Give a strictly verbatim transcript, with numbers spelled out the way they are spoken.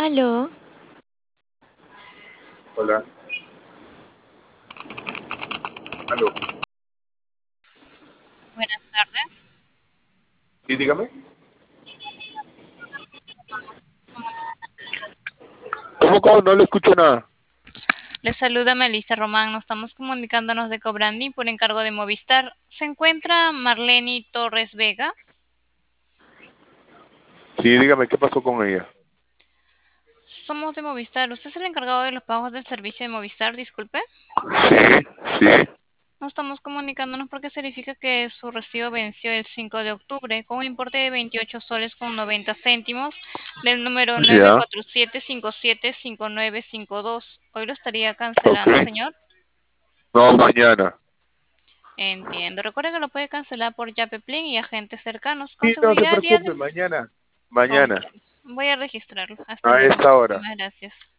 Aló, Hola. Aló. Buenas tardes. Sí, dígame. ¿Cómo, cómo? No le escucho nada. Les saluda Melissa Román. Nos estamos comunicándonos de Cobranding por encargo de Movistar. ¿Se encuentra Marlene Torres Vega? Sí, dígame, ¿qué pasó con ella? Somos de Movistar. ¿Usted es el encargado de los pagos del servicio de Movistar? Disculpe. Sí, sí. Nos estamos comunicándonos porque se verifica que su recibo venció el cinco de octubre con un importe de veintiocho soles con noventa céntimos del número nueve Ya, cuatro siete cinco siete cinco nueve cinco dos. Hoy lo estaría ok. cancelando, señor. No, mañana. Entiendo. Recuerde que lo puede cancelar por Yapeplin y agentes cercanos. Con Sí, no se seguridad, día preocupe, de... mañana. Mañana. Comprendo. Voy a registrarlo. Hasta A luego. esta hora. Muchísimas gracias.